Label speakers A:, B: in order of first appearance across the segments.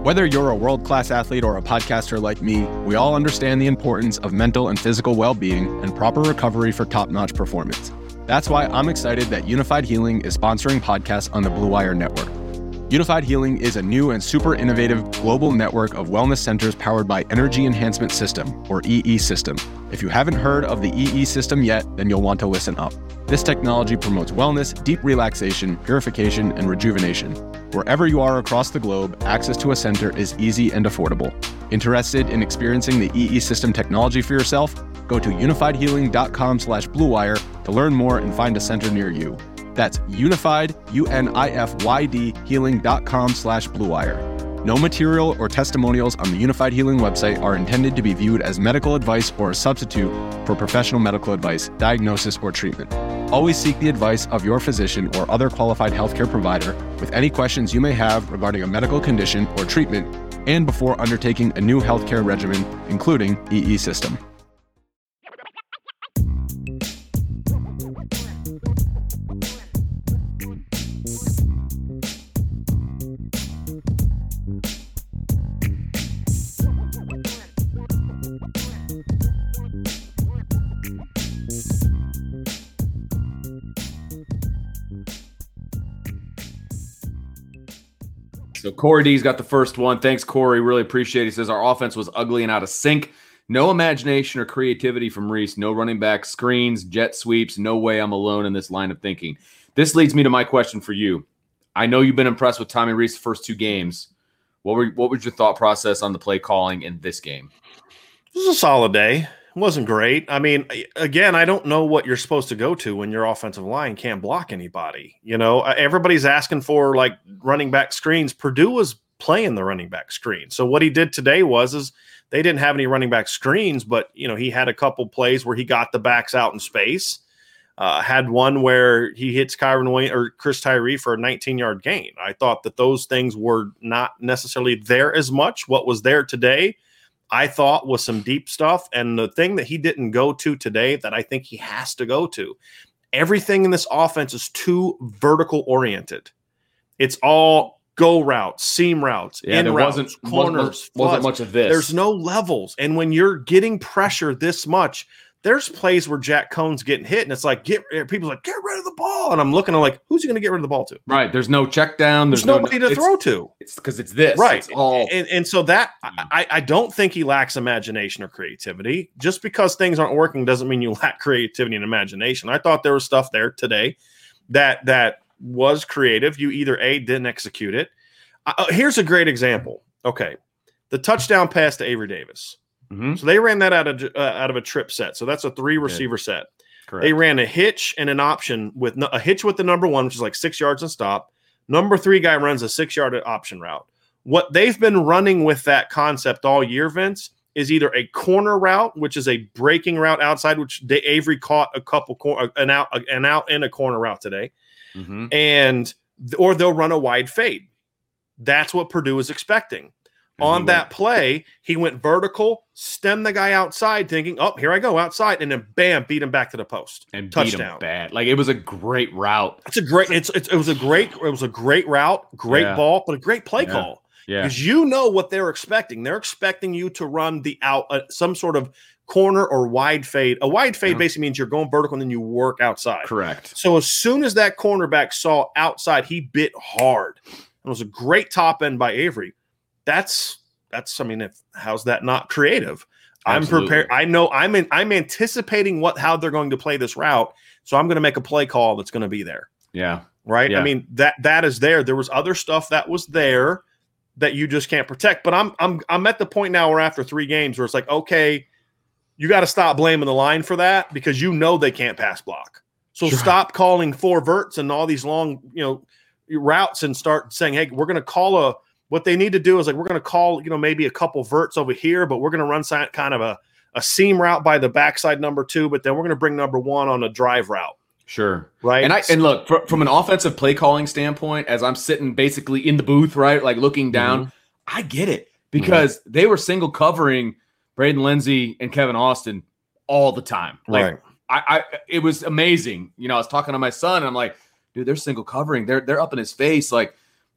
A: Whether you're a world-class athlete or a podcaster like me, we all understand the importance of mental and physical well-being and proper recovery for top-notch performance. That's why I'm excited that Unified Healing is sponsoring podcasts on the Blue Wire Network. Unified Healing is a new and super innovative global network of wellness centers powered by Energy Enhancement System, or EE System. If you haven't heard of the EE System yet, then you'll want to listen up. This technology promotes wellness, deep relaxation, purification, and rejuvenation. Wherever you are across the globe, access to a center is easy and affordable. Interested in experiencing the EE System technology for yourself? Go to unifiedhealing.com/bluewire to learn more and find a center near you. That's unified, UNIFYD, healing.com/bluewire. No material or testimonials on the Unified Healing website are intended to be viewed as medical advice or a substitute for professional medical advice, diagnosis, or treatment. Always seek the advice of your physician or other qualified healthcare provider with any questions you may have regarding a medical condition or treatment and before undertaking a new healthcare regimen, including EE System.
B: So Corey D's got the first one. Thanks, Corey. Really appreciate it. He says, our offense was ugly and out of sync. No imagination or creativity from Reese. No running back screens, jet sweeps. No way I'm alone in this line of thinking. This leads me to my question for you. I know you've been impressed with Tommy Rees the first two games. What was your thought process on the play calling in this game?
C: It was a solid day. It wasn't great. I mean, again, I don't know what you're supposed to go to when your offensive line can't block anybody. You know, everybody's asking for like running back screens. Purdue was playing the running back screen. So what he did today is they didn't have any running back screens, but you know, he had a couple plays where he got the backs out in space. Had one where he hits Kyron Wayne or Chris Tyree for a 19-yard gain. I thought that those things were not necessarily there as much. What was there today, I thought, was some deep stuff. And the thing that he didn't go to today that I think he has to go to, everything in this offense is too vertical oriented. It's all go routes, seam routes, in routes, corners.
B: Wasn't much of this.
C: There's no levels. And when you're getting pressure this much, there's plays where Jack Cohn's getting hit, and it's like, people's like, get rid of the ball. And I'm looking, I'm like, who's he going to get rid of the ball to?
B: Right. There's no check down.
C: There's nobody to throw to.
B: It's because it's this.
C: Right.
B: It's all.
C: And so that, I don't think he lacks imagination or creativity. Just because things aren't working doesn't mean you lack creativity and imagination. I thought there was stuff there today that was creative. You either didn't execute it. Here's a great example. Okay. The touchdown pass to Avery Davis. Mm-hmm. So they ran that out of a trip set. So that's a 3-receiver set. Correct. They ran a hitch and an option with a hitch with the number 1, which is like 6 yards and stop. Number 3 guy runs a 6-yard option route. What they've been running with that concept all year, Vince, is either a corner route, which is a breaking route outside, which Avery caught a couple an out in a corner route today, or they'll run a wide fade. That's what Purdue is expecting. On that play, he went vertical, stemmed the guy outside, thinking, "Oh, here I go outside," and then bam, beat him back to the post
B: and
C: touchdown.
B: Beat him bad. Like it was a great route.
C: It was a great route, great ball, but a great play call. Yeah, because you know what they're expecting. They're expecting you to run the out some sort of corner or wide fade. A wide fade basically means you're going vertical and then you work outside.
B: Correct.
C: So as soon as that cornerback saw outside, he bit hard. It was a great top end by Avery. That's I mean, how's that not creative? Absolutely. I'm prepared. I know I'm anticipating how they're going to play this route. So I'm going to make a play call that's going to be there.
B: Yeah.
C: Right.
B: Yeah.
C: I mean, that is there. There was other stuff that was there that you just can't protect. But I'm at the point now where after 3 games where it's like, okay, you got to stop blaming the line for that because you know they can't pass block. So stop calling 4 verts and all these long, routes and start saying, hey, we're going to call what they need to do is like, we're going to call, maybe a couple verts over here, but we're going to run kind of a seam route by the backside number 2, but then we're going to bring number 1 on a drive route.
B: Sure.
C: Right.
B: And look, from an offensive play calling standpoint, as I'm sitting basically in the booth, right, like looking down, I get it because they were single covering Braden Lindsey and Kevin Austin all the time. Like it was amazing. I was talking to my son and I'm like, dude, they're single covering. They're up in his face. Like,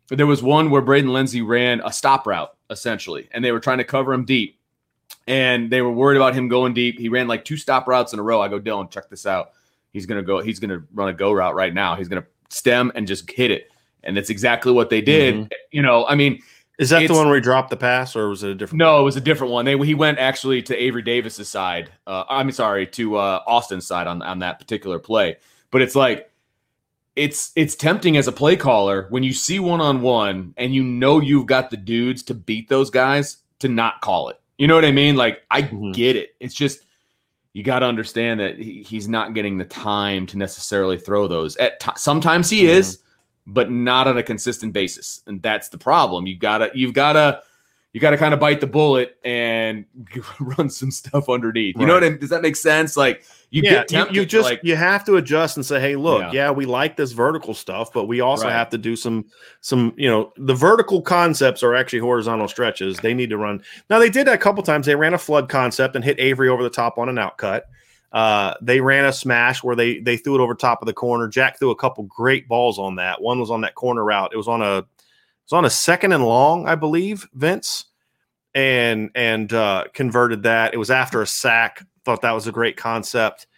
B: There was one where Braden Lindsey ran a stop route, essentially, and they were trying to cover him deep. And they were worried about him going deep. He ran like 2 stop routes in a row. I go, Dylan, check this out. He's going to run a go route right now. He's going to stem and just hit it. And that's exactly what they did.
C: Mhm.
B: You know, I mean,
C: is that the one where he dropped the pass, or was it a different
B: No,
C: one?
B: it was a different one. He went actually to Avery Davis's side. To Austin's side on that particular play. But it's like, it's tempting as a play caller when you see one-on-one and you know you've got the dudes to beat those guys to not call it. You know what I mean? Like, I get it. It's just, you got to understand that he's not getting the time to necessarily throw those. Sometimes he is, but not on a consistent basis, and that's the problem. You've got to kind of bite the bullet and run some stuff underneath. You know what I mean? Does that make sense? Like, get tempted.
C: You have to adjust and say, hey, look, we like this vertical stuff, but we also have to do some, the vertical concepts are actually horizontal stretches. They need to run. Now, they did that a couple times. They ran a flood concept and hit Avery over the top on an outcut. They ran a smash where they threw it over top of the corner. Jack threw a couple great balls on that. One was on that corner route. It was on a 2nd and long, I believe, Vince, and converted that. It was after a sack. Thought that was a great concept.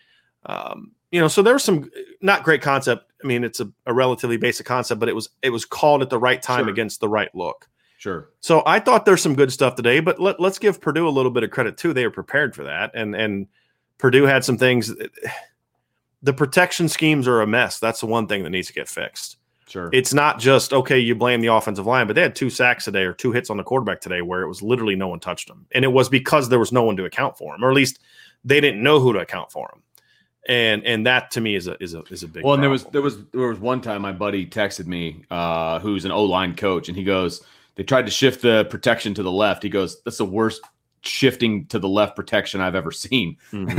C: So there was some not great concept. I mean, it's a relatively basic concept, but it was called at the right time against the right look.
B: Sure.
C: So I thought there's some good stuff today, but let's give Purdue a little bit of credit too. They were prepared for that, and Purdue had some things. The protection schemes are a mess. That's the one thing that needs to get fixed.
B: Sure.
C: It's not just, okay, you blame the offensive line, but they had 2 sacks today or 2 hits on the quarterback today where it was literally no one touched them. And it was because there was no one to account for him, or at least they didn't know who to account for him. And that to me is a big
B: well, and
C: problem.
B: there was one time my buddy texted me, who's an O-line coach, and he goes, they tried to shift the protection to the left. He goes, that's the worst shifting to the left protection I've ever seen.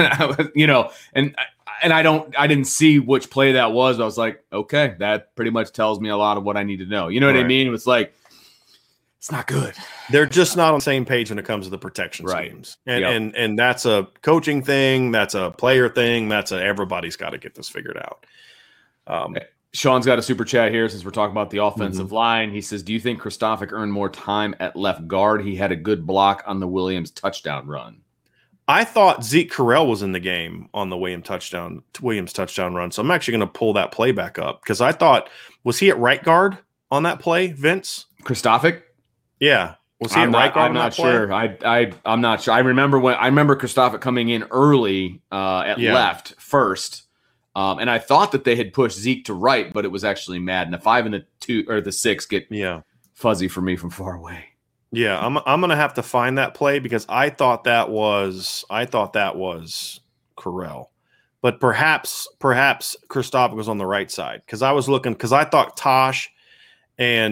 B: And I didn't see which play that was. But I was like, okay, that pretty much tells me a lot of what I need to know. You know what I mean? It was like, it's not good.
C: They're just not on the same page when it comes to the protection schemes. And that's a coaching thing. That's a player thing. Everybody's got to get this figured out.
B: Sean's got a super chat here since we're talking about the offensive line. He says, do you think Kristofic earned more time at left guard? He had a good block on the Williams touchdown run.
C: I thought Zeke Correll was in the game on the Williams touchdown run. So I'm actually going to pull that play back up because I thought, was he at right guard on that play, Vince?
B: Kristofic?
C: Yeah. Was he at right guard?
B: I'm not sure. I'm not sure. I remember Kristofic coming in early at left first. And I thought that they had pushed Zeke to right, but it was actually Madden. The 5 and the 2 or the 6 get fuzzy for me from far away.
C: Yeah, I'm gonna have to find that play because I thought that was Correll, but perhaps Kristofic was on the right side because I was looking because I thought Tosh and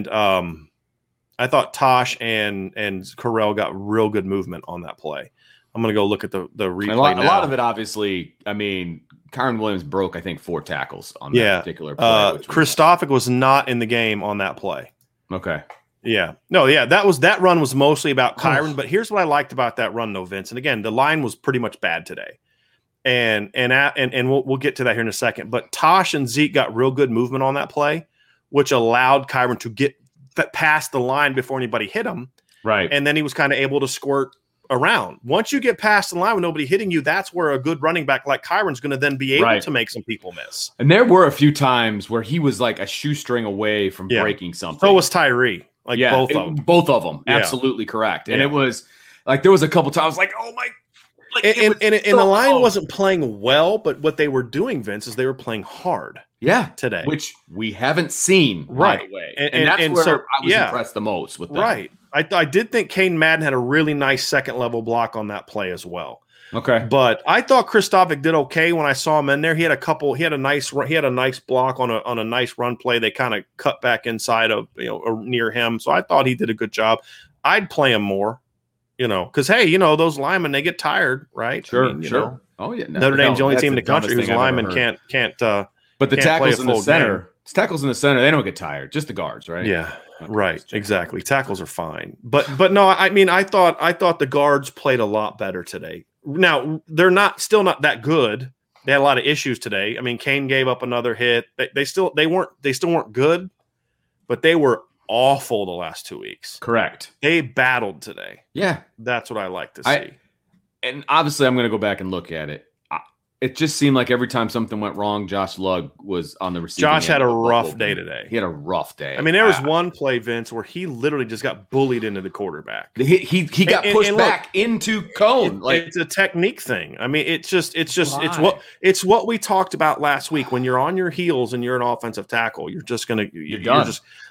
C: Correll got real good movement on that play. I'm gonna go look at the replay.
B: A lot of it, obviously. I mean, Kyron Williams broke, I think, 4 tackles on that particular play.
C: Kristofic was not in the game on that play.
B: Okay.
C: Yeah. No, yeah. That run was mostly about Kyron, but here's what I liked about that run though, Vince. And again, the line was pretty much bad today. And we'll get to that here in a second. But Tosh and Zeke got real good movement on that play, which allowed Kyron to get past the line before anybody hit him.
B: Right.
C: And then he was kind of able to squirt around. Once you get past the line with nobody hitting you, that's where a good running back like Kyron's going to then be able to make some people miss.
B: And there were a few times where he was like a shoestring away from breaking something.
C: So was Tyree. Both of them.
B: Absolutely correct. And it was like there was a couple times like, oh my.
C: And the line wasn't playing well, but what they were doing, Vince, is they were playing hard.
B: Yeah,
C: today,
B: which we haven't seen by the way, and that's where I was impressed the most with that.
C: Right, I did think Kane Madden had a really nice second level block on that play as well.
B: Okay,
C: but I thought Kristofic did okay when I saw him in there. He had a nice block on a nice run play. They kind of cut back inside of near him, so I thought he did a good job. I'd play him more, because hey, those linemen, they get tired, right?
B: Sure, sure. Oh yeah,
C: Notre Dame's the only team in the country whose linemen can't.
B: But the tackles in the center, they don't get tired. Just the guards, right?
C: Yeah, right. Exactly. Tackles are fine. But no, I mean, I thought the guards played a lot better today. Now they're still not that good. They had a lot of issues today. I mean, Kane gave up another hit. They still weren't good, but they were awful the last 2 weeks.
B: Correct.
C: They battled today.
B: Yeah.
C: That's what I like to see.
B: And obviously, I'm going to go back and look at it. It just seemed like every time something went wrong, Josh Lugg was on the receiving end.
C: Josh had a rough day today.
B: He had a rough day.
C: I mean, there was one play, Vince, where he literally just got bullied into the quarterback.
B: He got pushed back into cone.
C: It's a technique thing. I mean, it's what we talked about last week. When you're on your heels and you're an offensive tackle, you're just gonna you're
B: done.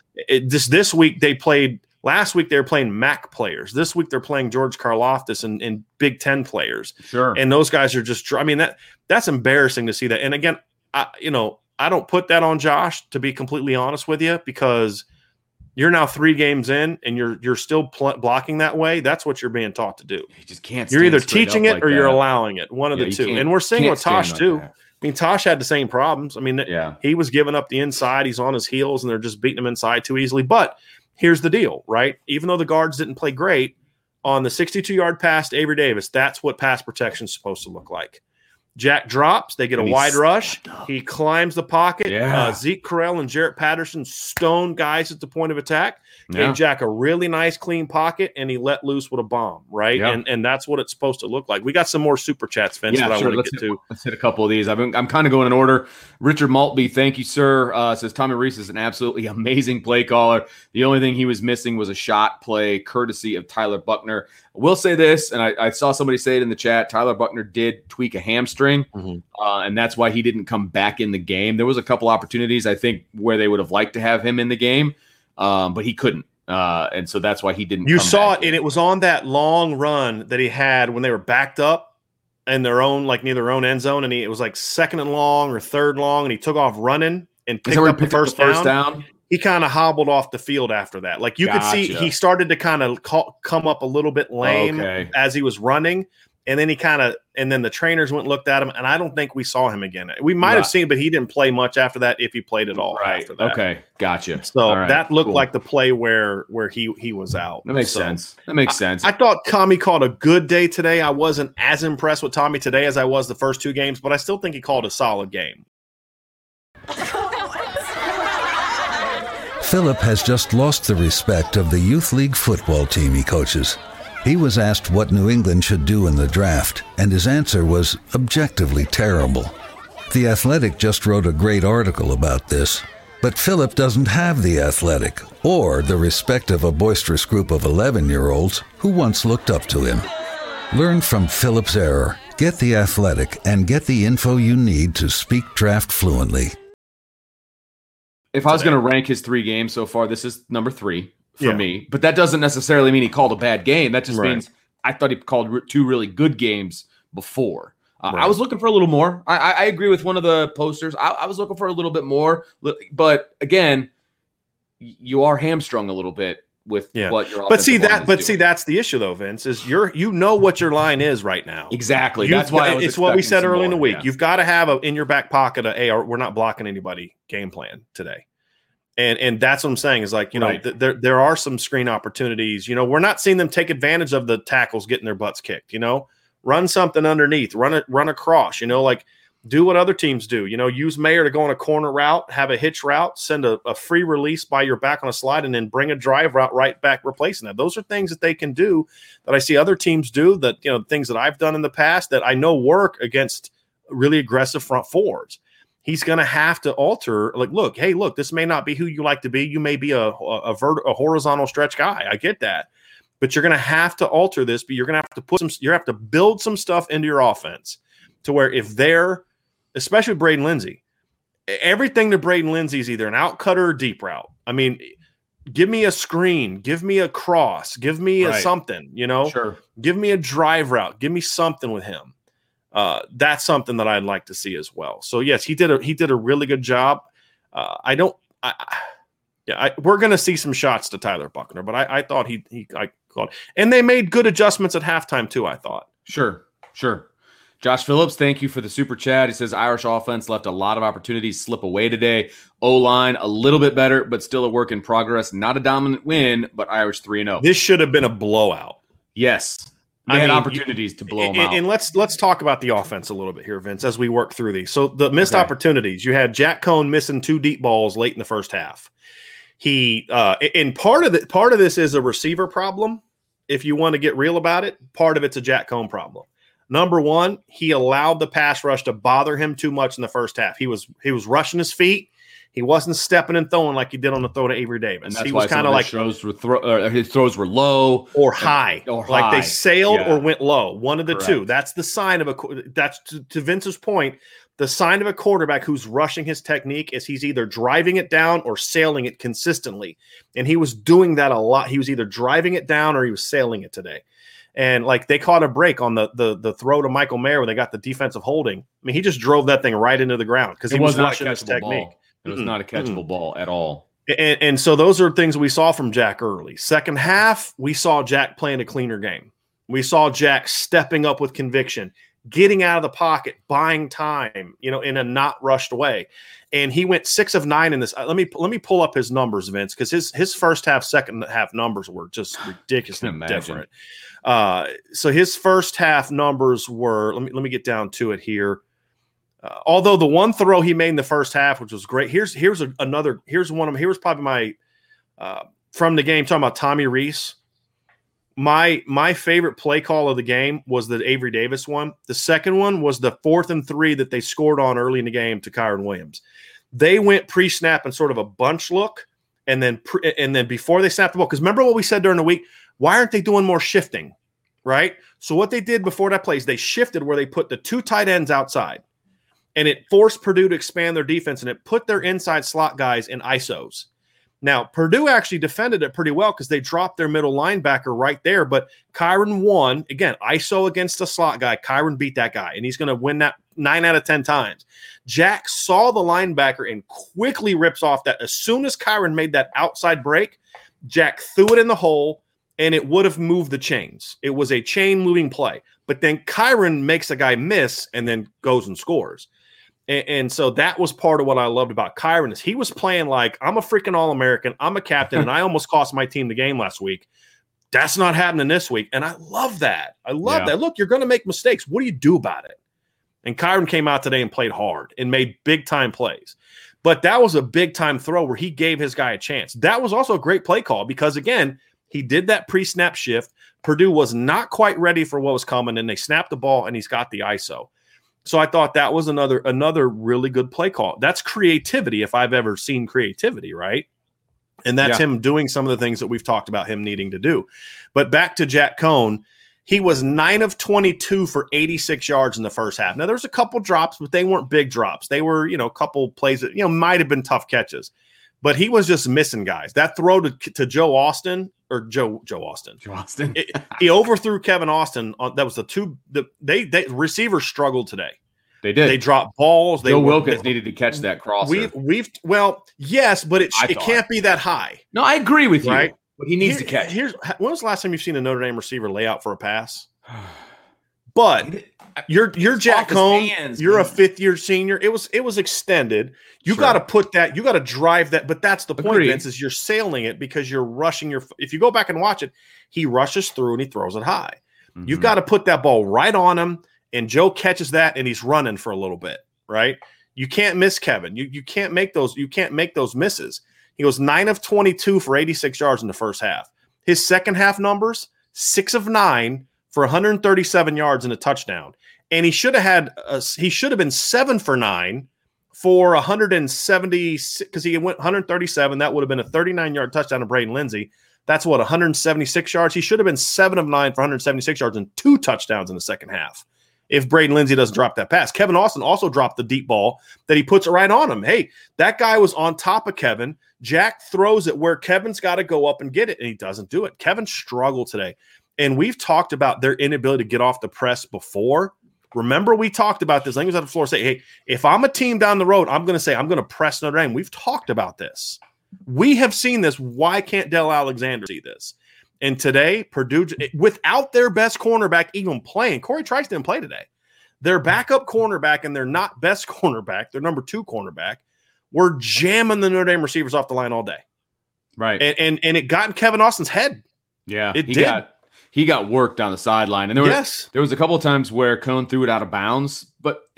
C: This week they played. Last week they were playing MAC players. This week they're playing George Karlaftis and Big Ten players.
B: Sure.
C: And those guys are just. I mean that's embarrassing to see that. And again, I don't put that on Josh, to be completely honest with you, because you're now 3 games in and you're still blocking that way. That's what you're being taught to do.
B: You just can't.
C: You're either teaching it or you're allowing it. One of the two. And we're seeing with Tosh too.
B: That.
C: I mean, Tosh had the same problems. I mean, he was giving up the inside. He's on his heels, and they're just beating him inside too easily. But here's the deal, right? Even though the guards didn't play great, on the 62-yard pass to Avery Davis, that's what pass protection is supposed to look like. Jack drops. They get a wide rush. He climbs the pocket.
B: Yeah.
C: Zeke Correll and Jarrett Patterson stone guys at the point of attack. Gave Jack a really nice, clean pocket, and he let loose with a bomb, right?
B: Yeah.
C: And that's what it's supposed to look like. We got some more super chats, Vince, that I want to get to.
B: Let's hit a couple of these. I'm kind of going in order. Richard Maltby, thank you, sir. Says Tommy Rees is an absolutely amazing play caller. The only thing he was missing was a shot play courtesy of Tyler Buckner. I will say this, and I saw somebody say it in the chat, Tyler Buckner did tweak a hamstring, and that's why he didn't come back in the game. There was a couple opportunities, I think, where they would have liked to have him in the game, but he couldn't. And so that's why he didn't.
C: You saw it, and it was on that long run that he had when they were backed up in their own, like near their own end zone, and it was like 2nd and long or 3rd long, and he took off running and picked up the first down. He kind of hobbled off the field after that. Like you could see he started to kind of come up a little bit lame as he was running. And then then the trainers went and looked at him, and I don't think we saw him again. We might have seen, but he didn't play much after that, if he played at all after that.
B: Okay, gotcha.
C: So that looked like the play where he was out.
B: That makes sense. That makes sense.
C: I thought Tommy called a good day today. I wasn't as impressed with Tommy today as I was the first 2 games, but I still think he called a solid game.
D: Philip has just lost the respect of the youth league football team he coaches. He was asked what New England should do in the draft, and his answer was objectively terrible. The Athletic just wrote a great article about this, but Philip doesn't have the Athletic or the respect of a boisterous group of 11-year-olds who once looked up to him. Learn from Philip's error, get the Athletic, and get the info you need to speak draft fluently.
B: If I was going to rank his 3 games so far, this is number 3 for me. But that doesn't necessarily mean he called a bad game. That just means I thought he called 2 really good games before. I was looking for a little more. I agree with one of the posters. I was looking for a little bit more. But again, you are hamstrung a little bit with what you're.
C: But see that's the issue though, Vince. Is you know what your line is right now.
B: Exactly. That's why
C: it's what we said early in the week. Yeah. You've got to have in your back pocket we're not blocking anybody game plan today. And that's what I'm saying is like, there are some screen opportunities. We're not seeing them take advantage of the tackles getting their butts kicked. Run something underneath, run across. Do what other teams do. Use Mayer to go on a corner route, have a hitch route, send a free release by your back on a slide, and then bring a drive route right back replacing that. Those are things that they can do that I see other teams do. That things that I've done in the past that I know work against really aggressive front fours. He's going to have to alter. Like, look, this may not be who you like to be. You may be a horizontal stretch guy. I get that, but you're going to have to alter this. But you're going to have to you have to build some stuff into your offense to where if they're, especially Braden Lindsey, everything to Braden Lindsey is either an out cutter or deep route. I mean, give me a screen, give me a cross, give me a something.
B: Sure.
C: Give me a drive route, give me something with him. That's something that I'd like to see as well. So yes, he did a really good job. We're going to see some shots to Tyler Buckner, but I thought he called, and they made good adjustments at halftime too. I thought.
B: Sure. Josh Phillips, thank you for the super chat. He says Irish offense left a lot of opportunities slip away today. O-line a little bit better, but still a work in progress. Not a dominant win, but Irish 3-0.
C: This should have been a blowout.
B: Yes. They had opportunities to blow them out.
C: And let's talk about the offense a little bit here, Vince, as we work through these. So the missed opportunities. You had Jack Cohn missing 2 deep balls late in the first half. And part of this is a receiver problem. If you want to get real about it, part of it's a Jack Coan problem. Number one, he allowed the pass rush to bother him too much in the first half. He was rushing his feet. He wasn't stepping and throwing like he did on the throw to Avery Davis.
B: And that's
C: he
B: why
C: was kind of like
B: his throws were low
C: or high, like they sailed or went low. One of the
B: Correct.
C: two. That's the sign of that's to Vince's point. The sign of a quarterback who's rushing his technique is he's either driving it down or sailing it consistently. And he was doing that a lot. He was either driving it down or he was sailing it today. And like they caught a break on the throw to Michael Mayer where they got the defensive holding. I mean, he just drove that thing right into the ground because he was rushing his technique.
B: It was not a catchable ball at all.
C: And so those are things we saw from Jack early. Second half, we saw Jack playing a cleaner game. We saw Jack stepping up with conviction, getting out of the pocket, buying time, in a not rushed way. And he went 6 of 9 in this. Let me pull up his numbers, Vince, because his first half, second half numbers were just ridiculously different. So his first half numbers were. Let me get down to it here. Although the one throw he made in the first half, which was great. Here's probably my from the game talking about Tommy Rees. My favorite play call of the game was the Avery Davis one. The second one was the 4th and 3 that they scored on early in the game to Kyren Williams. They went pre-snap and sort of a bunch look, and then before they snapped the ball, because remember what we said during the week? Why aren't they doing more shifting, right? So what they did before that play is they shifted where they put the 2 tight ends outside. And it forced Purdue to expand their defense, and it put their inside slot guys in ISOs. Now, Purdue actually defended it pretty well because they dropped their middle linebacker right there, but Kyren won. Again, ISO against the slot guy. Kyren beat that guy, and he's going to win that 9 out of 10 times. Jack saw the linebacker and quickly rips off that. As soon as Kyren made that outside break, Jack threw it in the hole, and it would have moved the chains. It was a chain-moving play. But then Kyren makes a guy miss and then goes and scores. And so that was part of what I loved about Kyren is he was playing like, I'm a freaking All-American, I'm a captain, and I almost cost my team the game last week. That's not happening this week. And I love that. I love that. Look, you're going to make mistakes. What do you do about it? And Kyren came out today and played hard and made big-time plays. But that was a big-time throw where he gave his guy a chance. That was also a great play call because, again, he did that pre-snap shift. Purdue was not quite ready for what was coming, and they snapped the ball, and he's got the ISO. So I thought that was another really good play call. That's creativity if I've ever seen creativity, right? And that's him doing some of the things that we've talked about him needing to do. But back to Jack Coan, he was 9 of 22 for 86 yards in the first half. Now, there's a couple drops, but they weren't big drops. They were, a couple plays that, might have been tough catches. But he was just missing guys. That throw to Joe Austin – or Joe Austin. He overthrew Kevin Austin. That was the receivers struggled today.
B: They did.
C: They dropped balls.
B: Joe Wilkins needed to catch that crosser.
C: Yes, but it can't be that high.
B: No, I agree with you.
C: Right?
B: But he needs to catch.
C: When was the last time you've seen a Notre Dame receiver lay out for a pass? But you're Jack Coan. You're a 5th-year senior. It was extended. You got to put that. You got to drive that. But that's the point, Vince, is you're sailing it because you're rushing if you go back and watch it, he rushes through and he throws it high. Mm-hmm. You've got to put that ball right on him, and Joe catches that and he's running for a little bit, right? You can't miss Kevin. You can't make those. You can't make those misses. He goes 9 of 22 for 86 yards in the first half. His second half numbers 6 of 9 for 137 yards and a touchdown. And he should have been 7 for 9 for 170 because he went 137. That would have been a 39-yard touchdown to Braden Lindsey. That's 176 yards. He should have been 7 of 9 for 176 yards and 2 touchdowns in the second half. If Braden Lindsey doesn't drop that pass. Kevin Austin also dropped the deep ball that he puts it right on him. Hey, that guy was on top of Kevin. Jack throws it where Kevin's got to go up and get it, and he doesn't do it. Kevin struggled today. And we've talked about their inability to get off the press before. Remember, we talked about this. Language on the floor say, hey, if I'm a team down the road, I'm going to press Notre Dame. We've talked about this. We have seen this. Why can't Del Alexander see this? And today, Purdue, without their best cornerback even playing, Corey Trice didn't play today. Their backup cornerback and their not best cornerback, their number 2 cornerback, were jamming the Notre Dame receivers off the line all day.
B: Right.
C: And it got in Kevin Austin's head.
B: Yeah.
C: It did.
B: He got worked down the sideline. And there was a couple of times where Coan threw it out of bounds, but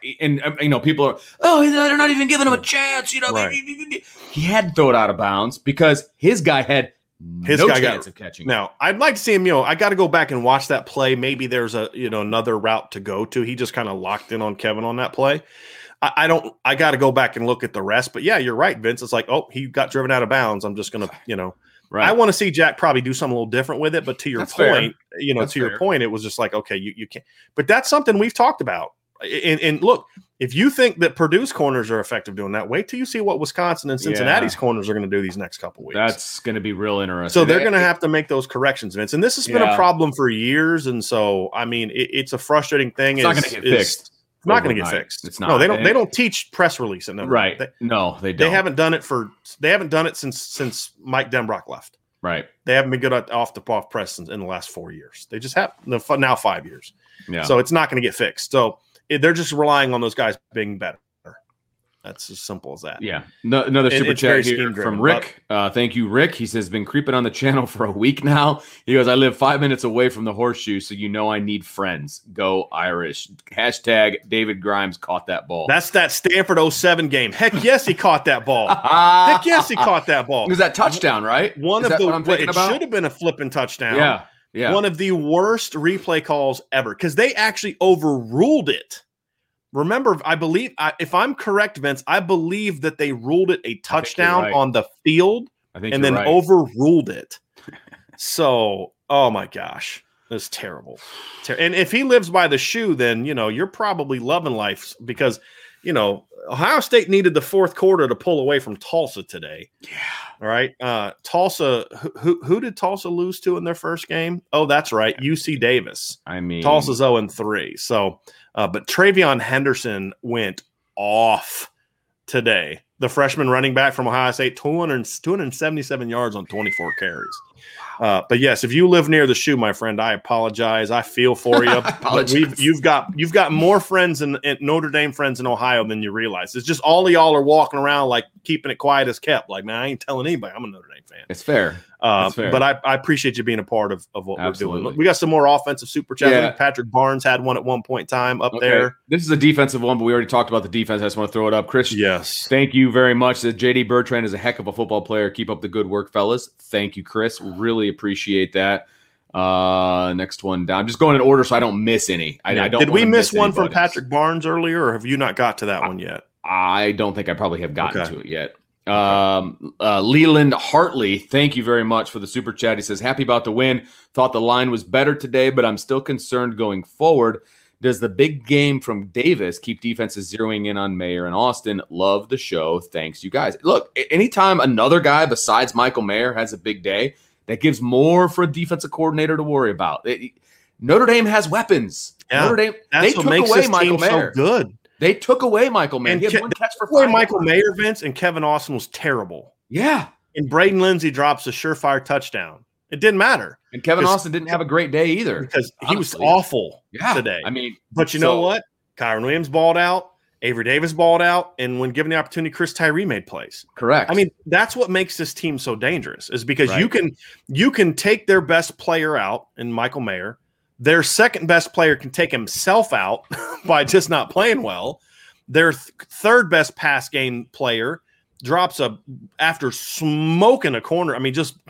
B: and people are, oh, they're not even giving him a chance.
C: Right.
B: He had to throw it out of bounds because his guy had no chance of catching.
C: Now, I'd like to see him. I got to go back and watch that play. Maybe there's another route to go to. He just kind of locked in on Kevin on that play. I got to go back and look at the rest. But yeah, you're right, Vince. It's like, oh, he got driven out of bounds. I'm just gonna, Right. I want to see Jack probably do something a little different with it. But to your point, your point, it was just like, okay, you can't. But that's something we've talked about. And look, if you think that Purdue's corners are effective doing that, wait till you see what Wisconsin and Cincinnati's corners are going to do these next couple weeks.
B: That's going to be real interesting.
C: So they're going to have to make those corrections, Vince. And this has been a problem for years. And so, I mean, it's a frustrating thing.
B: It's not going to get fixed.
C: It's not going to get fixed.
B: It's not.
C: No, they don't teach press release in them.
B: Right. No, they don't.
C: They haven't done it since Mike Denbrock left.
B: Right.
C: They haven't been good at off press in the last 4 years. They just have now 5 years.
B: Yeah.
C: So it's not going to get fixed. So they're just relying on those guys being better. That's as simple as that.
B: Yeah. Another super chat here from Rick. Thank you, Rick. He says, been creeping on the channel for a week now. He goes, I live 5 minutes away from the Horseshoe, so I need friends. Go Irish. Hashtag David Grimes caught that ball.
C: That's that Stanford 07 game. Heck yes, he caught that ball. Heck yes, he caught that ball.
B: It was that touchdown, right?
C: It should have been a flipping touchdown.
B: Yeah. Yeah.
C: One of the worst replay calls ever because they actually overruled it. Remember, I believe, if I'm correct, Vince, I believe that they ruled it a touchdown on the field and then overruled it. So, oh my gosh, that's terrible. And if he lives by the shoe, then, you're probably loving life because, Ohio State needed the fourth quarter to pull away from Tulsa today.
B: Yeah.
C: All right. Tulsa, who did Tulsa lose to in their first game? Oh, that's right. UC Davis.
B: I mean,
C: Tulsa's 0-3. So, but Travion Henderson went off today. The freshman running back from Ohio State, 277 yards on 24 carries. But yes, if you live near the shoe, my friend, I apologize. I feel for you. But you've got more friends in Notre Dame friends in Ohio than you realize. It's just all of y'all are walking around like keeping it quiet as kept. Like, man, I ain't telling anybody I'm a Notre Dame fan.
B: It's fair.
C: But I appreciate you being a part of what we're doing. We got some more offensive super chats.
B: Yeah.
C: Patrick Barnes had one at one point in time up there.
B: This is a defensive one, but we already talked about the defense. I just want to throw it up. Chris,
C: yes.
B: Thank you very much. JD Bertrand is a heck of a football player. Keep up the good work, fellas. Thank you, Chris. Really appreciate that. Next one down. I'm just going in order so I don't miss any.
C: Did we miss one from Patrick Barnes earlier, or have you not got to that one yet?
B: I don't think I probably have gotten to it yet. Leland Hartley, thank you very much for the super chat. He says, happy about the win. Thought the line was better today, but I'm still concerned going forward. Does the big game from Davis keep defenses zeroing in on Mayer and Austin? Love the show. Thanks, you guys. Look, anytime another guy besides Michael Mayer has a big day, that gives more for a defensive coordinator to worry about. Notre Dame has weapons.
C: Yeah,
B: Notre Dame, they took away Michael Mayer.
C: So good.
B: They took away Michael Mayer.
C: And
B: he had one catch for 5
C: Michael Mayer, Vince, and Kevin Austin was terrible.
B: Yeah.
C: And Braden Lindsey drops a surefire touchdown. It didn't matter.
B: And Kevin Austin didn't have a great day either.
C: Because he was awful today.
B: I mean,
C: but you know what? Kyron Williams balled out. Avery Davis balled out. And when given the opportunity, Chris Tyree made plays.
B: Correct.
C: I mean, that's what makes this team so dangerous is because you can take their best player out in Michael Mayer. Their second best player can take himself out by just not playing well. Their third best pass game player drops after smoking a corner.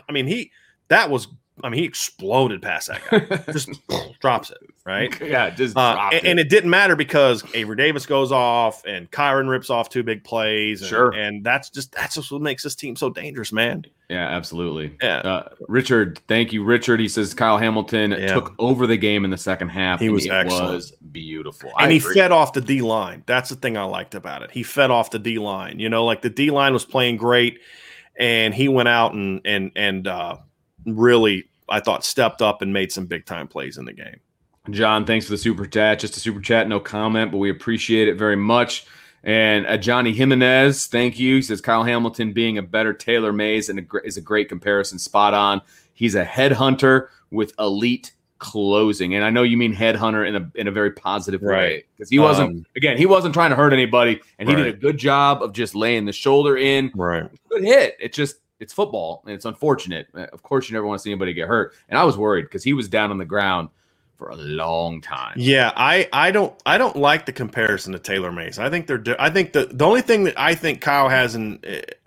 C: He exploded past that guy. Just drops it, right?
B: Yeah, just dropped it.
C: And it didn't matter because Avery Davis goes off and Kyron rips off 2 big plays. And that's just what makes this team so dangerous, man.
B: Yeah, absolutely.
C: Yeah.
B: Richard, thank you, Richard. He says Kyle Hamilton took over the game in the second half.
C: He was excellent.
B: It was beautiful.
C: And he fed off the D-line. That's the thing I liked about it. He fed off the D-line. Like the D-line was playing great, and he went out and really, I thought, stepped up and made some big-time plays in the game.
B: John, thanks for the super chat. Just a super chat, no comment, but we appreciate it very much. And Johnny Jimenez, thank you. He says Kyle Hamilton being a better Taylor Mays is a great comparison. Spot on. He's a headhunter with elite closing. And I know you mean headhunter in a very positive way. Because he wasn't trying to hurt anybody. And he did a good job of just laying the shoulder in.
C: Right.
B: Good hit. It's football, and it's unfortunate. Of course, you never want to see anybody get hurt. And I was worried because he was down on the ground for a long time.
C: Yeah, I don't like the comparison to Taylor Mays. I think I think the only thing that I think Kyle has in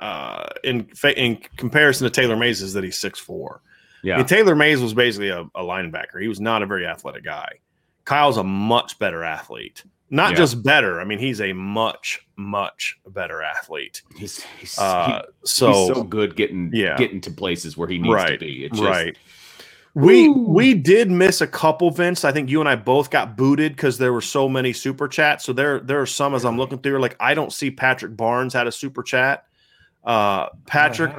C: comparison to Taylor Mays is that he's 6'4".
B: Yeah,
C: I mean, Taylor Mays was basically a linebacker. He was not a very athletic guy. Kyle's a much better athlete. Not just better. I mean, he's a much better athlete.
B: He's
C: so
B: good getting to places where he needs to be. It's just,
C: right. We did miss a couple, Vince. I think you and I both got booted because there were so many super chats. So there are some as I'm looking through, like I don't see Patrick Barnes had a super chat. Patrick,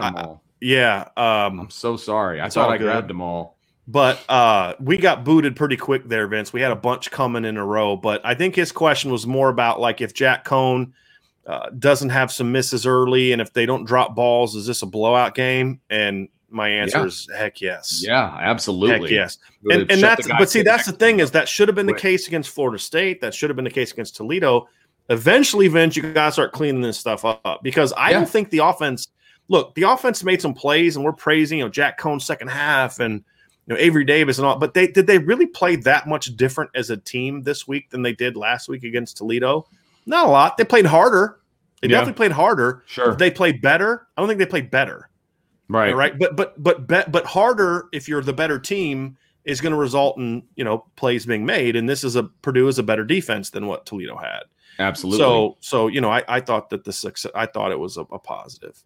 C: I'm
B: so sorry. I thought I grabbed them all.
C: But we got booted pretty quick there, Vince. We had a bunch coming in a row. But I think his question was more about like if Jack Cohn doesn't have some misses early and if they don't drop balls, is this a blowout game? And my answer is heck yes.
B: Yeah, absolutely.
C: Heck yes. And that's the thing is that should have been the case against Florida State. That should have been the case against Toledo. Eventually, Vince, you got to start cleaning this stuff up because I don't think the offense – look, the offense made some plays and we're praising Jack Cohn's second half and Avery Davis and all. But did they really play that much different as a team this week than they did last week against Toledo? Not a lot. They played harder. They definitely played harder.
B: Sure.
C: Did they played better? I don't think they played better.
B: Right.
C: Right. But harder if you're the better team is going to result in, plays being made. And Purdue is a better defense than what Toledo had.
B: Absolutely.
C: So I thought that I thought it was a positive.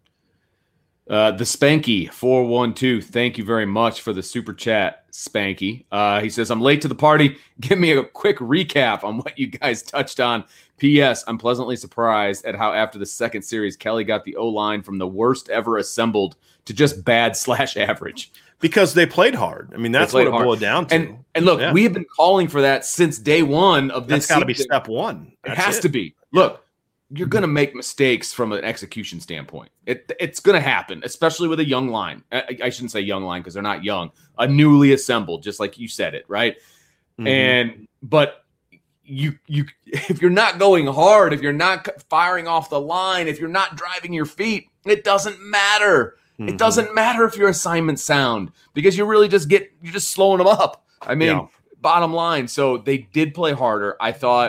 B: The Spanky 412. Thank you very much for the super chat, Spanky. He says, I'm late to the party. Give me a quick recap on what you guys touched on. P.S. I'm pleasantly surprised at how after the second series, Kelly got the O-line from the worst ever assembled to just bad/average.
C: Because they played hard. I mean, that's what it boiled down to.
B: And look, we have been calling for that since day one of this.
C: That's got to be step one.
B: It has to be. Look, you're going to make mistakes from an execution standpoint. It's going to happen, especially with a young line. I shouldn't say young line because they're not young. A newly assembled, just like you said it, right? Mm-hmm. But you if you're not going hard, if you're not firing off the line, if you're not driving your feet, it doesn't matter. Mm-hmm. It doesn't matter if your assignment's sound because you're just slowing them up. I mean, bottom line. So they did play harder.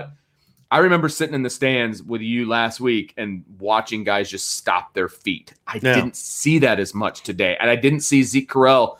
B: I remember sitting in the stands with you last week and watching guys just stop their feet. I didn't see that as much today. And I didn't see Zeke Correll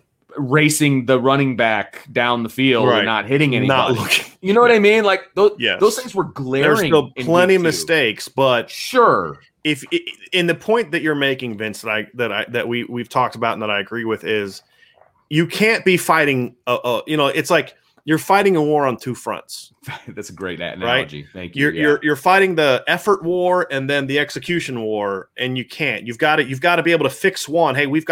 B: racing the running back down the field and not hitting anybody. You know what I mean? Like those things were glaring.
C: There's still plenty of mistakes, but
B: sure.
C: If in the point that you're making, Vince, that we've talked about and that I agree with is you can't be fighting. It's like you're fighting a war on two fronts.
B: That's a great analogy.
C: Right?
B: Thank you.
C: You're fighting the effort war and then the execution war, and you can't. You've got to be able to fix one. Hey, we've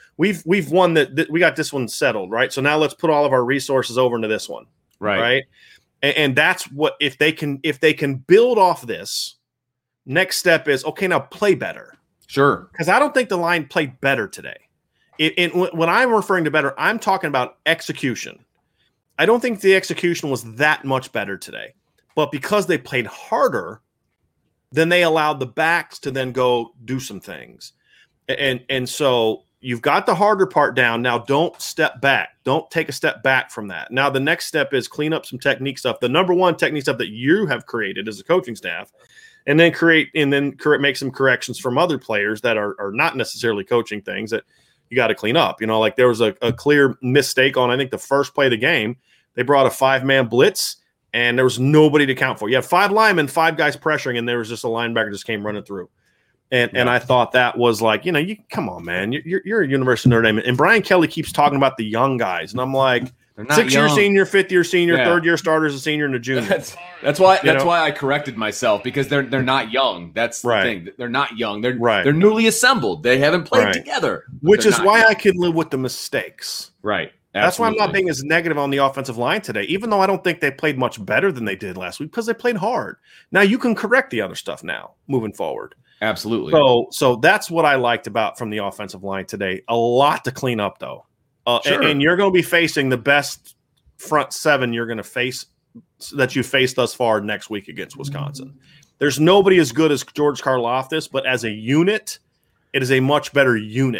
C: won that. We got this one settled, right? So now let's put all of our resources over into this one, right? And that's what if they can build off this. Next step is okay. Now play better,
B: sure.
C: Because I don't think the line played better today. When I'm referring to better, I'm talking about execution. I don't think the execution was that much better today, but because they played harder, then they allowed the backs to then go do some things. And so you've got the harder part down. Now don't step back. Don't take a step back from that. Now the next step is clean up some technique stuff. The number one technique stuff that you have created as a coaching staff, and then make some corrections from other players that are not necessarily coaching things that you got to clean up. Like there was a clear mistake on, I think, the first play of the game. They brought a 5-man blitz, and there was nobody to count for. You have 5 linemen, 5 guys pressuring, and there was just a linebacker just came running through. And I thought that was like, you come on, man. You're a University of Notre Dame. And Brian Kelly keeps talking about the young guys. And I'm like, 6-year senior, 5th-year senior, 3rd-year starters, a senior, and a junior.
B: That's why I corrected myself because they're not young. That's the thing. They're not young. They're newly assembled. They haven't played together.
C: Which is why I can live with the mistakes.
B: Right.
C: Absolutely. That's why I'm not being as negative on the offensive line today, even though I don't think they played much better than they did last week because they played hard. Now you can correct the other stuff now moving forward.
B: Absolutely.
C: So that's what I liked from the offensive line today. A lot to clean up though.
B: Sure.
C: And you're going to be facing the best front 7 you're going to face that you faced thus far next week against Wisconsin. There's nobody as good as George Karlaftis, but as a unit, it is a much better unit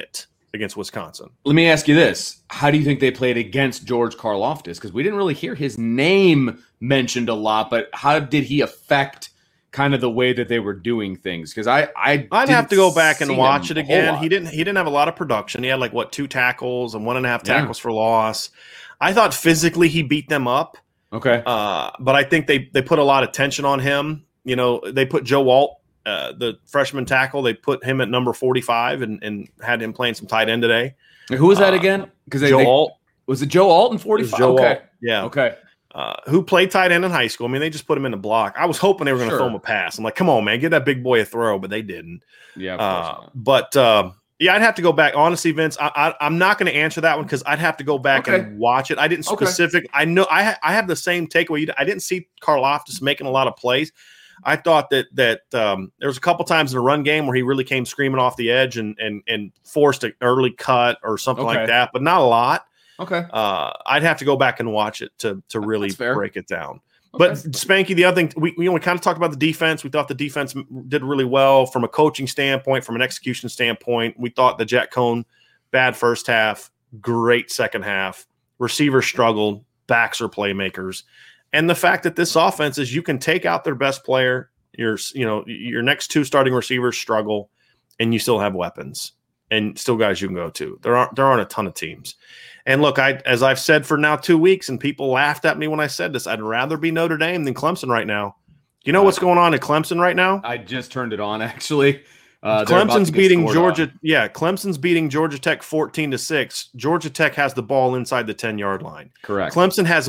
C: against Wisconsin.
B: Let me ask you this. How do you think they played against George Karlaftis? Because we didn't really hear his name mentioned a lot, but how did he affect kind of the way that they were doing things? Because I'd
C: have to go back and watch it again. He didn't have a lot of production. He had 2 tackles and 1.5 tackles for loss. I thought physically he beat them up.
B: Okay.
C: But I think they put a lot of tension on him. They put Joe Alt, the freshman tackle, they put him at number 45 and had him playing some tight end today.
B: Who was that again? Because
C: Joe Alt.
B: Was it Joe Alt in 45?
C: Joe
B: okay.
C: Alt. Yeah.
B: Okay.
C: Who played tight end in high school. I mean, they just put him in the block. I was hoping they were going to throw him a pass. I'm like, come on, man, give that big boy a throw, but they didn't.
B: Yeah.
C: Yeah, I'd have to go back. Honestly, Vince, I'm not going to answer that one because I'd have to go back and watch it. I didn't I know I have the same takeaway. I didn't see Karlaftis making a lot of plays. I thought that there was a couple times in the run game where he really came screaming off the edge and forced an early cut or something like that, but not a lot.
B: Okay.
C: I'd have to go back and watch it to really break it down. Okay. But Spanky, the other thing, we kind of talked about the defense. We thought the defense did really well from a coaching standpoint, from an execution standpoint. We thought the Jet Cone, bad first half, great second half. Receivers struggled, backs are playmakers. And the fact that this offense is you can take out their best player, your next 2 starting receivers struggle, and you still have weapons and still guys you can go to. There aren't a ton of teams. And look, as I've said for now 2 weeks, and people laughed at me when I said this, I'd rather be Notre Dame than Clemson right now. You know what's going on at Clemson right now?
B: I just turned it on, actually.
C: Clemson's beating Georgia. Yeah, Clemson's beating Georgia Tech 14-6. Georgia Tech has the ball inside the 10-yard line.
B: Correct.
C: Clemson has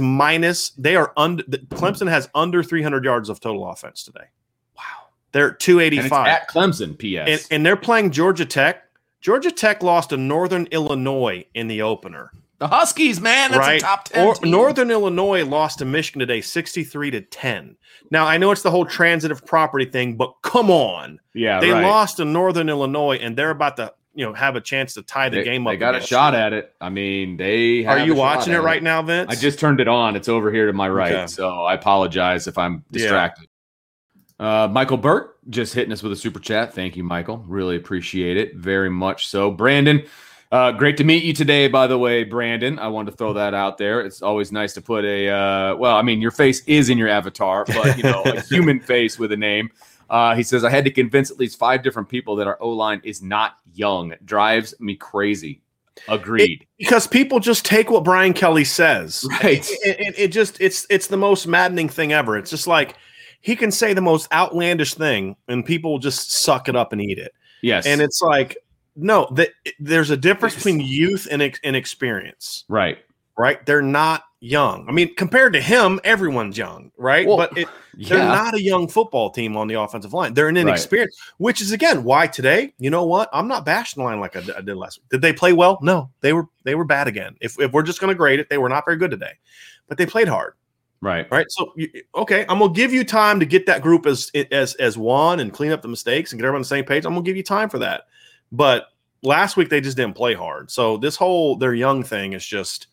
C: Clemson has under 300 yards of total offense today.
B: Wow.
C: They're at 285.
B: And it's at Clemson, P.S.
C: And they're playing Georgia Tech. Georgia Tech lost to Northern Illinois in the opener.
B: The Huskies, man, that's a top 10 team.
C: Northern Illinois lost to Michigan today 63-10. Now, I know it's the whole transitive property thing, but come on.
B: Yeah,
C: they lost to Northern Illinois, and they're about to have a chance to tie the game up.
B: They got a shot at it. I mean, they have
C: Are you watching it right now, Vince?
B: I just turned it on. It's over here to my right, so I apologize if I'm distracted. Yeah. Michael Burke just hitting us with a super chat. Thank you, Michael. Really appreciate it. Very much so. Brandon, great to meet you today, by the way, Brandon. I wanted to throw that out there. It's always nice to put your face is in your avatar, but, a human face with a name. He says, I had to convince at least 5 different people that our O-line is not young. Drives me crazy. Agreed.
C: Because people just take what Brian Kelly says.
B: Right.
C: It's the most maddening thing ever. It's just like he can say the most outlandish thing and people will just suck it up and eat it.
B: Yes.
C: And it's like, no, there's a difference between youth and experience.
B: Right.
C: Right. They're not young. I mean, compared to him, everyone's young. Right.
B: Well,
C: but they're not a young football team on the offensive line. They're an inexperienced, which is, again, why today, you know what? I'm not bashing the line like I did last week. Did they play well? No, they were bad again. If we're just going to grade it, they were not very good today, but they played hard.
B: Right.
C: So, okay, I'm going to give you time to get that group as one and clean up the mistakes and get everyone on the same page. I'm going to give you time for that. But last week they just didn't play hard. So this whole their young thing is just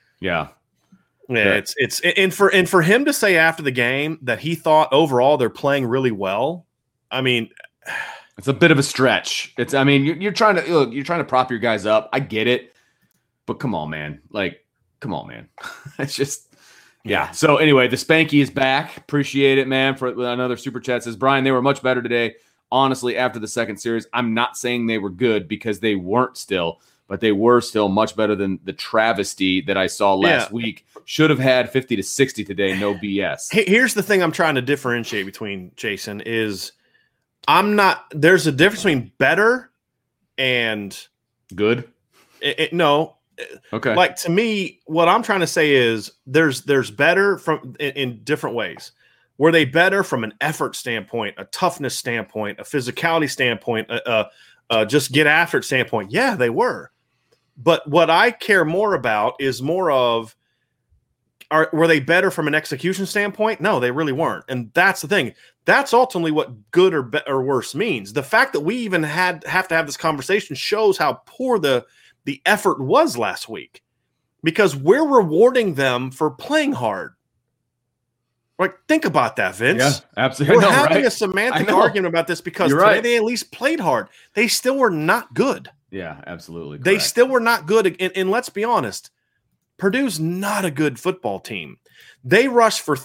C: it's and for him to say after the game that he thought overall they're playing really well. I mean,
B: it's a bit of a stretch. You're trying to prop your guys up. I get it. But come on, man. It's just yeah. So anyway, the Spanky is back. Appreciate it, man. For another super chat says, Brian, they were much better today. Honestly, after the second series, I'm not saying they were good because they weren't still, but they were still much better than the travesty that I saw last week. Should have had 50-60 today. No BS.
C: Here's the thing I'm trying to differentiate between, Jason, is there's a difference between better and
B: good.
C: No.
B: Okay.
C: Like, to me, what I'm trying to say is there's better in different ways. Were they better from an effort standpoint, a toughness standpoint, a physicality standpoint, just get after it standpoint? Yeah, they were. But what I care more about is more of, were they better from an execution standpoint? No, they really weren't. And that's the thing. That's ultimately what good or worse means. The fact that we even have to have this conversation shows how poor the effort was last week, because we're rewarding them for playing hard. Like, think about that, Vince.
B: Yeah, absolutely.
C: We're having a semantic argument about this because today they at least played hard. They still were not good.
B: Yeah, absolutely.
C: They
B: correct.
C: still were not good. And let's be honest, Purdue's not a good football team. They rushed for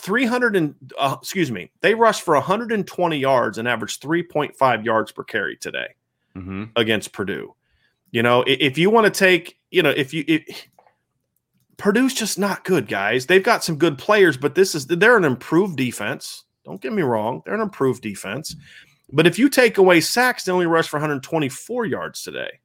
C: 120 yards and averaged 3.5 yards per carry today against Purdue. If you want to take, Purdue's just not good, guys. They've got some good players, but they're an improved defense. Don't get me wrong. They're an improved defense. But if you take away sacks, they only rushed for 124 yards today.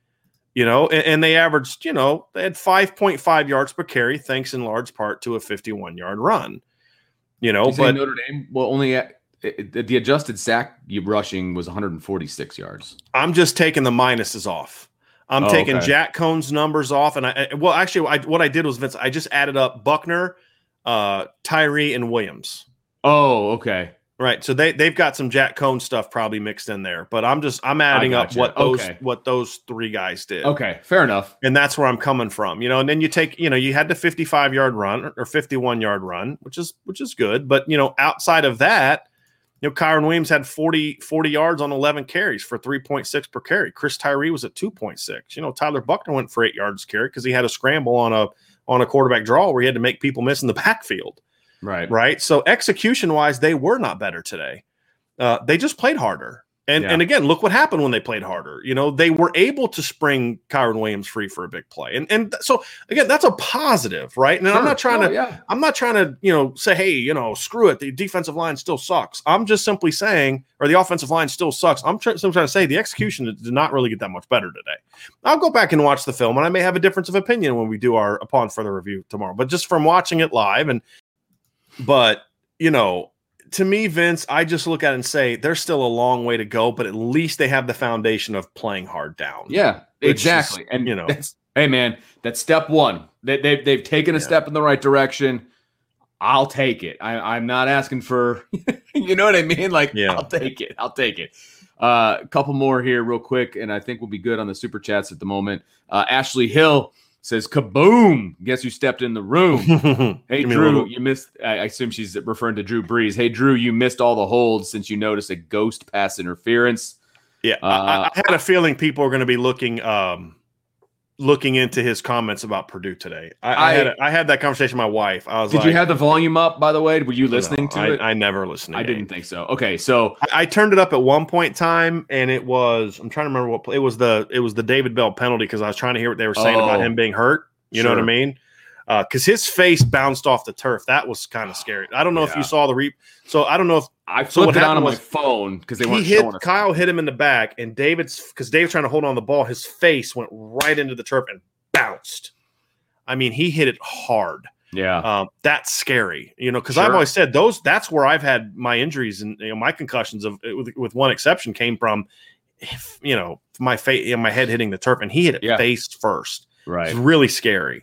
C: And they averaged, they had 5.5 yards per carry, thanks in large part to a 51-yard run. But
B: Notre Dame, only the adjusted sack rushing was 146 yards. I'm
C: just taking the minuses off. I'm taking Jack Cohn's numbers off. And what I did was, Vince, I just added up Buckner, Tyree, and Williams.
B: Oh, okay.
C: Right. So they've got some Jack Cohn stuff probably mixed in there, but I'm adding up what those three guys did.
B: Okay. Fair enough.
C: And that's where I'm coming from, and then you take, you had the 55-yard run or 51-yard run, which is good. But, outside of that, Kyron Williams had 40 yards on 11 carries for 3.6 per carry. Chris Tyree was at 2.6. Tyler Buckner went for 8 yards carry because he had a scramble on a quarterback draw where he had to make people miss in the backfield. Right. So execution wise, they were not better today. They just played harder. And again, look what happened when they played harder. They were able to spring Kyron Williams free for a big play. And so again, that's a positive, right? And
B: sure.
C: I'm not trying to say, hey, screw it. The defensive line still sucks. I'm just simply saying, or the offensive line still sucks. I'm trying to say the execution did not really get that much better today. I'll go back and watch the film, and I may have a difference of opinion when we do our upon further review tomorrow. But just from watching it live But, to me, Vince, I just look at it and say there's still a long way to go, but at least they have the foundation of playing hard down.
B: Yeah, exactly. Hey, man, that's step one. They've taken a step in the right direction. I'll take it. I'm not asking for, you know what I mean? I'll take it. A couple more here real quick, and I think we'll be good on the super chats at the moment. Ashley Hill says, kaboom, guess who stepped in the room? Hey, Drew, you missed – I assume she's referring to Drew Brees. Hey, Drew, you missed all the holds since you noticed a ghost pass interference.
C: Yeah, I had a feeling people are going to be looking into his comments about Purdue today. I had that conversation with my wife. I was
B: Did you have the volume up, by the way? Were you listening to it?
C: I never listened to it.
B: I didn't think so. Okay, so
C: I turned it up at one point in time, and it was – I'm trying to remember what – it was the David Bell penalty because I was trying to hear what they were saying about him being hurt. You know what I mean? Because his face bounced off the turf. That was kind of scary. I don't know if you saw the so I don't know if
B: I flipped it on my phone because they weren't showing us.
C: Kyle hit him in the back, and David's trying to hold on the ball. His face went right into the turf and bounced. I mean, he hit it hard.
B: Yeah,
C: that's scary. Because I've always said that's where I've had my injuries and my concussions with one exception came from. My head hitting the turf, and he hit it face first.
B: Right,
C: it's really scary.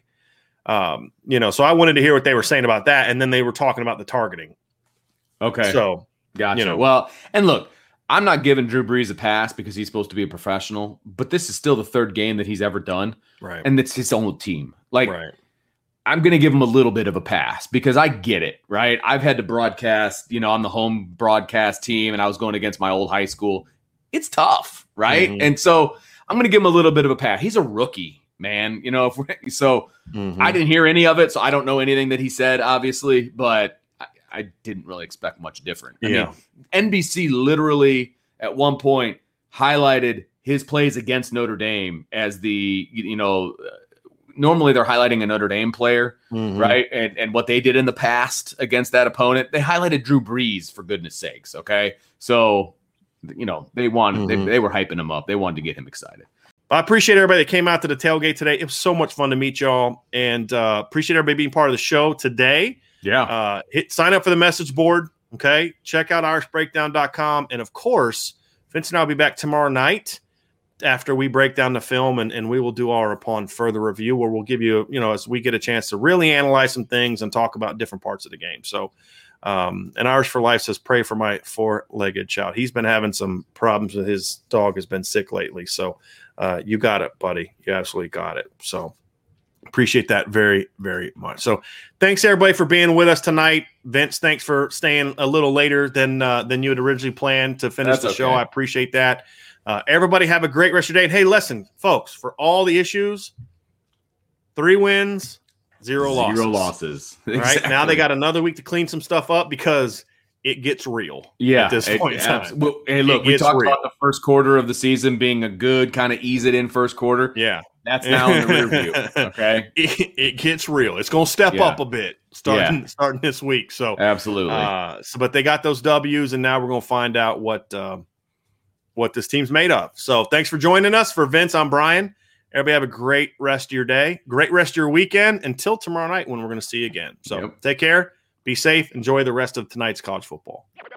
C: So I wanted to hear what they were saying about that, and then they were talking about the targeting. Okay, so
B: gotcha. Well, and look, I'm not giving Drew Brees a pass because he's supposed to be a professional, but this is still the third game that he's ever done,
C: right?
B: And it's his own team. I'm going to give him a little bit of a pass because I get it, right? I've had to broadcast, on the home broadcast team, and I was going against my old high school. It's tough, right? Mm-hmm. And so I'm going to give him a little bit of a pass. He's a rookie. Man, I didn't hear any of it, so I don't know anything that he said, obviously, but I didn't really expect much different. I mean, NBC literally at one point highlighted his plays against Notre Dame as normally they're highlighting a Notre Dame player, right? And what they did in the past against that opponent, they highlighted Drew Brees, for goodness sakes, okay? So, they wanted, they were hyping him up. They wanted to get him excited.
C: I appreciate everybody that came out to the tailgate today. It was so much fun to meet y'all, and appreciate everybody being part of the show today.
B: Yeah.
C: Sign up for the message board, okay? Check out irishbreakdown.com. And, of course, Vince and I will be back tomorrow night after we break down the film, and we will do our upon further review where we'll give you, as we get a chance to really analyze some things and talk about different parts of the game. So, and Irish for Life says, pray for my four-legged child. He's been having some problems with his dog has been sick lately. So, you got it, buddy. You absolutely got it. So appreciate that very, very much. So thanks everybody for being with us tonight. Vince, thanks for staying a little later than you had originally planned to finish the show. I appreciate that. Everybody have a great rest of your day. And hey, listen, folks, for all the issues, 3 wins, 0 losses.
B: 0 losses.
C: Right?
B: Exactly.
C: Now they got another week to clean some stuff up because it gets real
B: at
C: this point in time.
B: Well, hey, look, we talked about the first quarter of the season being a good kind of ease it in first quarter.
C: Yeah.
B: That's now in the rear view. Okay.
C: It gets real. It's going to step up a bit starting this week. So
B: absolutely.
C: But they got those W's, and now we're going to find out what this team's made of. So thanks for joining us. For Vince, I'm Brian. Everybody have a great rest of your day. Great rest of your weekend until tomorrow night when we're going to see you again. So take care. Be safe. Enjoy the rest of tonight's college football.